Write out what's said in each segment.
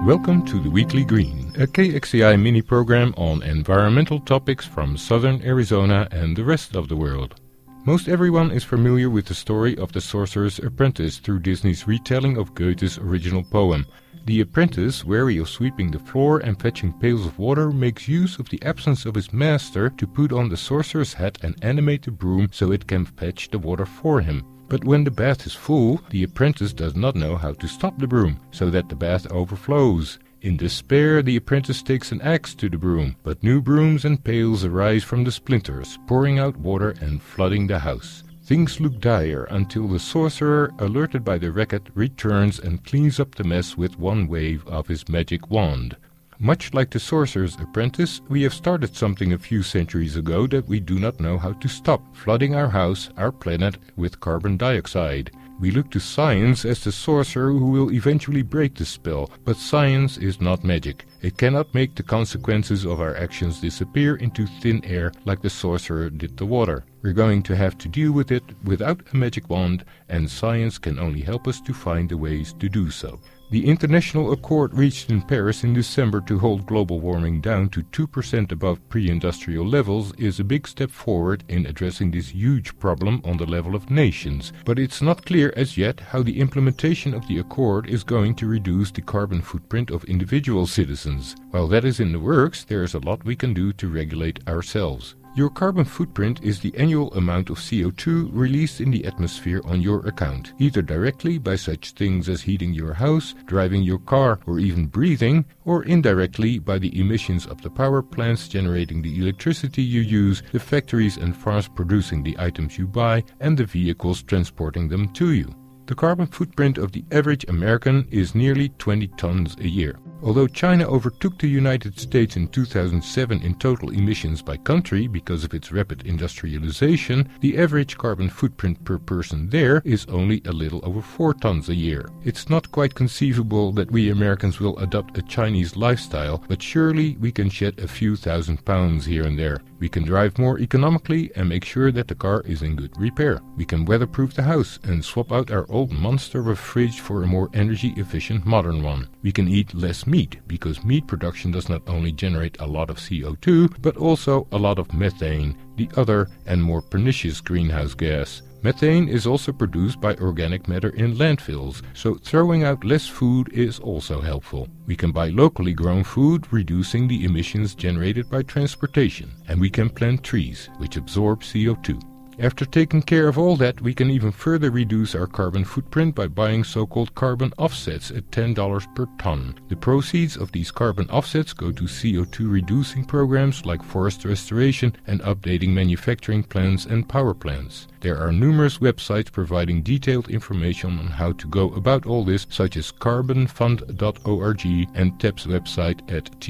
Welcome to the Weekly Green, a KXCI mini-program on environmental topics from southern Arizona and the rest of the world. Most everyone is familiar with the story of the Sorcerer's Apprentice through Disney's retelling of Goethe's original poem. The apprentice, wary of sweeping the floor and fetching pails of water, makes use of the absence of his master to put on the sorcerer's hat and animate the broom so it can fetch the water for him. But when the bath is full, the apprentice does not know how to stop the broom, so that the bath overflows. In despair, the apprentice takes an axe to the broom, but new brooms and pails arise from the splinters, pouring out water and flooding the house. Things look dire until the sorcerer, alerted by the racket, returns and cleans up the mess with one wave of his magic wand. Much like the Sorcerer's Apprentice, we have started something a few centuries ago that we do not know how to stop, flooding our house, our planet, with carbon dioxide. We look to science as the sorcerer who will eventually break the spell, but science is not magic. It cannot make the consequences of our actions disappear into thin air like the sorcerer did the water. We're going to have to deal with it without a magic wand, and science can only help us to find the ways to do so. The international accord reached in Paris in December to hold global warming down to 2% above pre-industrial levels is a big step forward in addressing this huge problem on the level of nations. But it's not clear as yet how the implementation of the accord is going to reduce the carbon footprint of individual citizens. While that is in the works, there is a lot we can do to regulate ourselves. Your carbon footprint is the annual amount of CO2 released in the atmosphere on your account, either directly by such things as heating your house, driving your car, or even breathing, or indirectly by the emissions of the power plants generating the electricity you use, the factories and farms producing the items you buy, and the vehicles transporting them to you. The carbon footprint of the average American is nearly 20 tons a year. Although China overtook the United States in 2007 in total emissions by country because of its rapid industrialization, the average carbon footprint per person there is only a little over 4 tons a year. It's not quite conceivable that we Americans will adopt a Chinese lifestyle, but surely we can shed a few thousand pounds here and there. We can drive more economically and make sure that the car is in good repair. We can weatherproof the house and swap out our old monster of a fridge for a more energy-efficient modern one. We can eat less meat, because meat production does not only generate a lot of CO2, but also a lot of methane, the other and more pernicious greenhouse gas. Methane is also produced by organic matter in landfills, so throwing out less food is also helpful. We can buy locally grown food, reducing the emissions generated by transportation, and we can plant trees, which absorb CO2. After taking care of all that, we can even further reduce our carbon footprint by buying so-called carbon offsets at $10 per ton. The proceeds of these carbon offsets go to CO2 reducing programs like forest restoration and updating manufacturing plants and power plants. There are numerous websites providing detailed information on how to go about all this, such as carbonfund.org and TEP's website at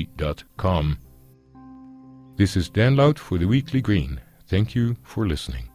tep.com. This is Dan Lout for the Weekly Green. Thank you for listening.